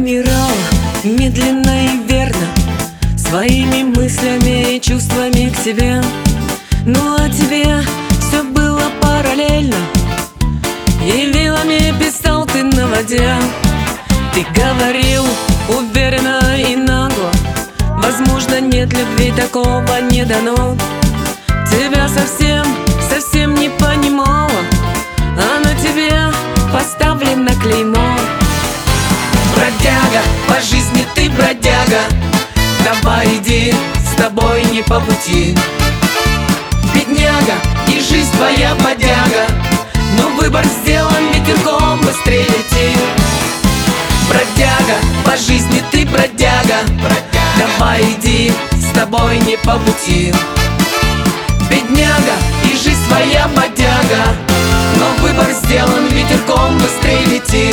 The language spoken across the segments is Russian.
умирала медленно и верно, своими мыслями и чувствами к тебе. Ну а тебе все было параллельно, и вилами писал ты на воде. Ты говорил уверенно и нагло: возможно, нет любви, такого не дано. Тебя совсем не понимала, а на тебе поставлено клеймо. Бродяга, по жизни ты бродяга, давай иди, с тобой не по пути. Бедняга, и жизнь твоя бодяга, но выбор сделан, ветерком быстрее лети. Бродяга, по жизни ты бродяга, давай иди, с тобой не по пути. Бедняга, и жизнь твоя бодяга, но выбор сделан, ветерком быстрее лети.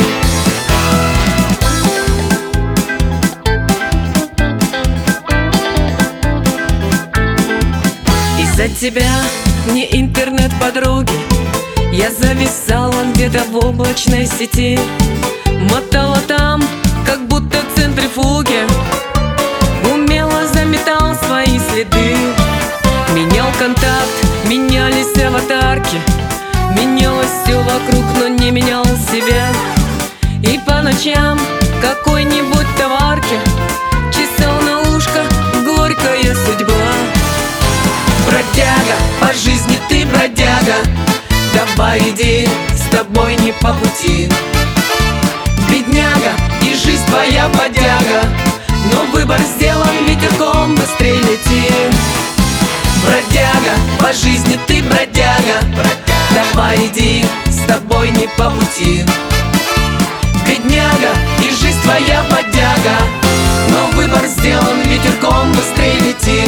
Из-за тебя мне интернет-подруги, я зависала где-то в облачной сети. Мотала там, как будто в центрифуге, умело заметал свои следы. Менял контакт, менялись аватарки, менялось все вокруг, но не менял себя. И по ночам какой-нибудь товарке чесал на ушко горькая судьба. Бродяга, по жизни ты бродяга, давай иди, с тобой не по пути. Бедняга, и жизнь твоя бодяга, но выбор сделан, ветерком быстрее лети. Бродяга, по жизни ты бродяга, давай иди, с тобой не по пути. Бедняга, и жизнь твоя бодяга, но выбор сделан, ветерком быстрее лети.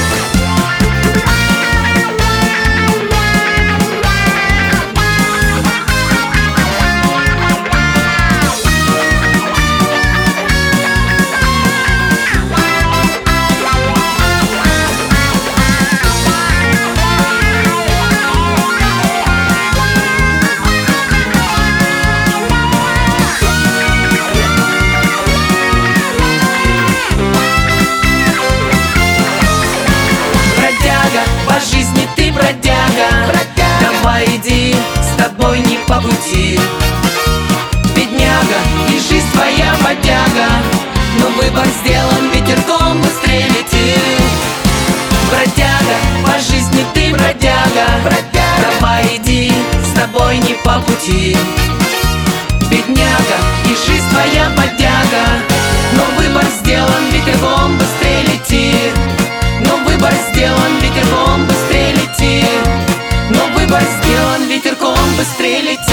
По жизни ты бродяга, давай иди, с тобой не по пути. Бедняга, и жизнь твоя бодяга, но выбор сделан, ветерком быстрее лети. Бродяга, по жизни ты бродяга, давай иди, с тобой не по пути. Бедняга, и жизнь твоя бодяга, но выбор сделан, ветерком быстрее лети. Но выбор сделан, ветерком быстрее лети. Но выбор сделан, ветерком быстрее лети.